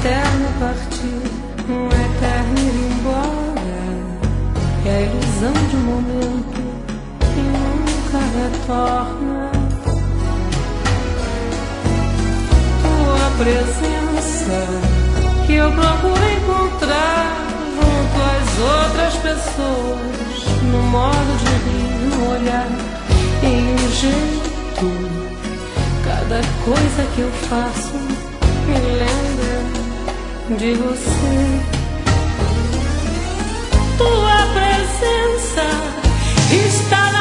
eterno partir, um eterno ir embora. É a ilusão de um momento que nunca retorna. Tua presença que eu procuro encontrar junto às outras pessoas, no modo de rir, no olhar, em um jeito. Cada coisa que eu faço me lembra de você. Tua presença está na